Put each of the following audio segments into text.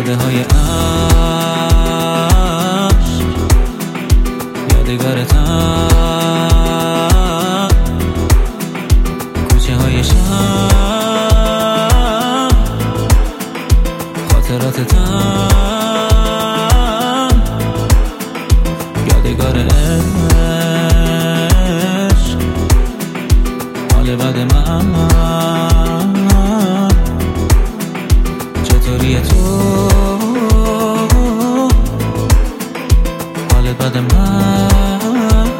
باده های عشق، یادگارتم، کوچه های شهر، خاطراتتم، یادگار عشق، حال بد من چطوریه تو، حال بد من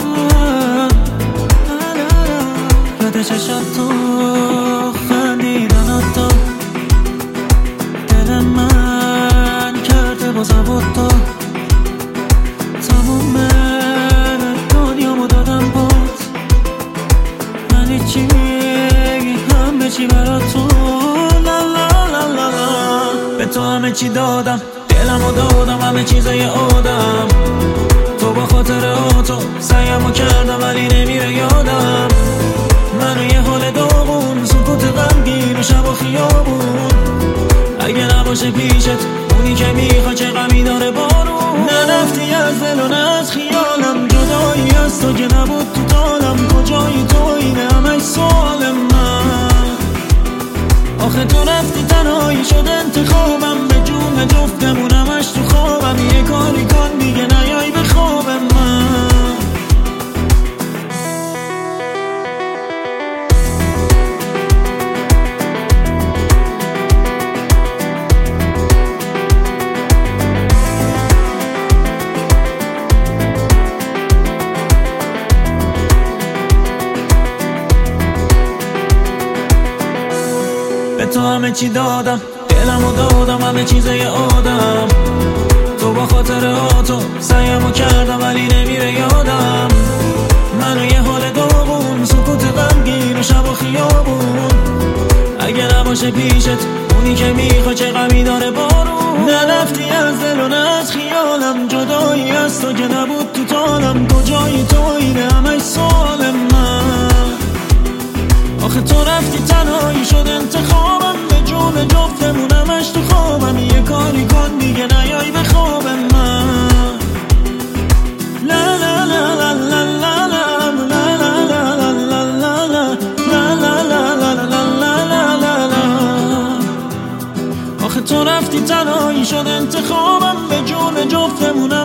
یاد چشم تو خندیدنات تو دل من کرده با زبط تو تموم دنیامو دادم باز من هیچی همه چی برات تو به تو همه چی دادم دلمو دادم همه چیزای آدم تو با خاطراتو سعیمو کردم ولی نمیره یادم منو یه حال داغون سکوت غمگین و شب و خیابون اگه نباشه پیشت اونی که میخوا چه غمی داره بارون نرفتی از دل و نه از خیالم جدایی از تو که نبود تو طالم کجایی تو اینه همش سوال من آخه تو رفتی تنهایی شد انتخابم به جون جفتمون همش تو خوابم یه کاری کن دیگه نیای به خواب من به تو همه چی دادم دلمو دادم همه چیزای آدم تو با خاطراتو سعیمو کردم ولی نمیره یادم منو یه حال داغون سکوت غمگین و شب و خیابون اگه نباشه پیشت اونی که میخوا چه غمی داره بارون نرفتی از دل و نه از خیالم جدایی از تو که نبود تو طالم کجایی تو اینه همش سوال من آخه تو رفتی تنهایی شد انتخابم به جون جفتمون همش تو خوابم یه کاری کن دیگه نیای به خواب من لا لا لا لا لا لا لا لا لا آخه تو رفتی تنهایی شد انتخابم به جون جفتمون